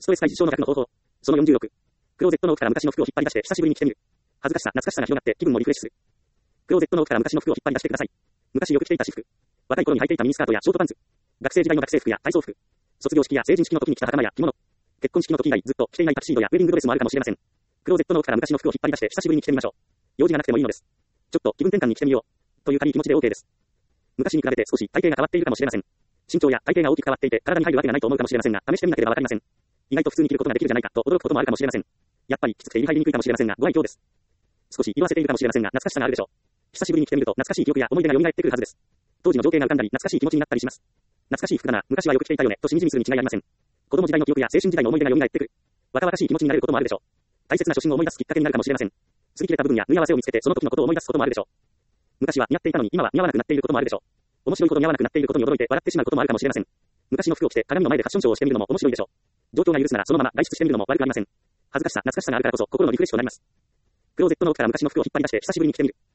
ストレス解消の逆の方法。その46。クローゼットの奥から昔の服を引っ張り出して久しぶりに着てみる。恥ずかしさ、懐かしさが広がって気分もリフレッシュする。クローゼットの奥から昔の服を引っ張り出してください。昔よく着ていた私服。若い頃に履いていたミニスカートやショートパンツ。学生時代の学生服や体操服。卒業式や成人式の時に着た袴や着物。結婚式の時以外ずっと着ていないタキシードやウェディングドレスもあるかもしれません。クローゼットの奥から昔の服を引っ張り出して久しぶりに着てみましょう。用事がなくてもいいのです。ちょっと気分転換に着てみよう。という軽い気持ちで OK です。昔に比べて少し体型が変わっているかもしれません。身長や体型が大きく変わっていて体に入るわけがないと思うかもしれませんが、試してみなければわかりません。意外と普通に着ることができるじゃないかと驚くこともあるかもしれません。やっぱりきつくて入りにくいかもしれませんが、ご愛嬌です。少し色あせているかもしれませんが、懐かしさがあるでしょう。久しぶりに着てみると懐かしい記憶や思い出が蘇ってくるはずです。当時の情景が浮かんだり、懐かしい気持ちになったりします。懐かしい服だな、昔はよく着ていたよね、としみじみするに違いありません。子供時代の記憶や青春時代の思い出が蘇ってくる。若々しい気持ちになれることもあるでしょう。大切な初心を思い出すきっかけになるかもしれません。擦り切れた部分や縫い合わせを見つけてその時のことを思い出すこともあるでしょう。昔は似合っていたのに今は似合わなくなっていることもあるでしょう。面白いほど似合わなくなっていることに驚いて笑ってしまうこともあるかもしれません。昔の服を着て鏡の前でファッションショーをしてみるのも面白いでしょう。状況が許すならそのまま外出してみるのも悪くありません。恥ずかしさ、懐かしさがあるからこそ心のリフレッシュとなります。クローゼットの奥から昔の服を引っ張り出して久しぶりに着てみる。